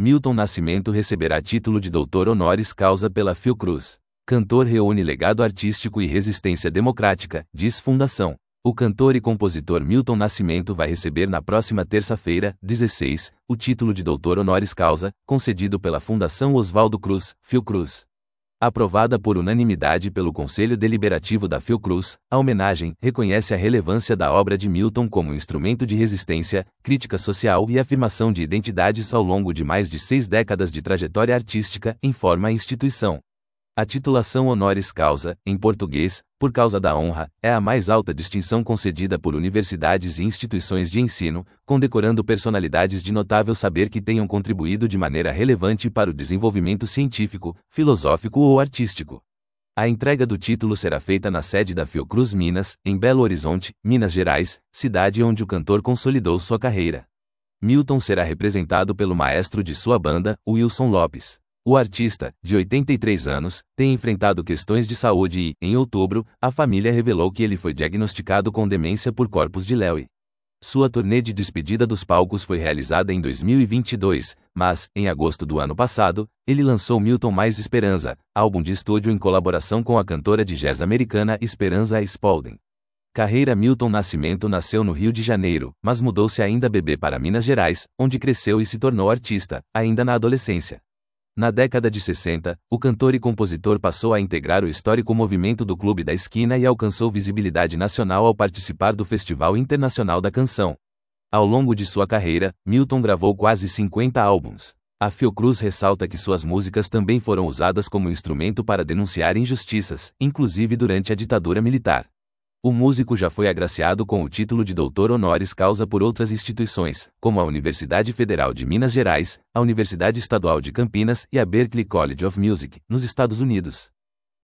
Milton Nascimento receberá título de doutor honoris causa pela Fiocruz. Cantor reúne legado artístico e resistência democrática, diz Fundação. O cantor e compositor Milton Nascimento vai receber na próxima terça-feira, 16, o título de doutor honoris causa, concedido pela Fundação Oswaldo Cruz, Fiocruz. Aprovada por unanimidade pelo Conselho Deliberativo da Fiocruz, a homenagem reconhece a relevância da obra de Milton como instrumento de resistência, crítica social e afirmação de identidades ao longo de mais de 6 décadas de trajetória artística, informa a instituição. A titulação honoris causa, em português, por causa da honra, é a mais alta distinção concedida por universidades e instituições de ensino, condecorando personalidades de notável saber que tenham contribuído de maneira relevante para o desenvolvimento científico, filosófico ou artístico. A entrega do título será feita na sede da Fiocruz Minas, em Belo Horizonte, Minas Gerais, cidade onde o cantor consolidou sua carreira. Milton será representado pelo maestro de sua banda, Wilson Lopes. O artista, de 83 anos, tem enfrentado questões de saúde e, em outubro, a família revelou que ele foi diagnosticado com demência por corpus de Lewy. Sua turnê de despedida dos palcos foi realizada em 2022, mas, em agosto do ano passado, ele lançou Milton Mais Esperança, álbum de estúdio em colaboração com a cantora de jazz americana Esperanza Spalding. Carreira Milton Nascimento nasceu no Rio de Janeiro, mas mudou-se ainda bebê para Minas Gerais, onde cresceu e se tornou artista, ainda na adolescência. Na década de 60, o cantor e compositor passou a integrar o histórico movimento do Clube da Esquina e alcançou visibilidade nacional ao participar do Festival Internacional da Canção. Ao longo de sua carreira, Milton gravou quase 50 álbuns. A Fiocruz ressalta que suas músicas também foram usadas como instrumento para denunciar injustiças, inclusive durante a ditadura militar. O músico já foi agraciado com o título de doutor honoris causa por outras instituições, como a Universidade Federal de Minas Gerais, a Universidade Estadual de Campinas e a Berklee College of Music, nos Estados Unidos.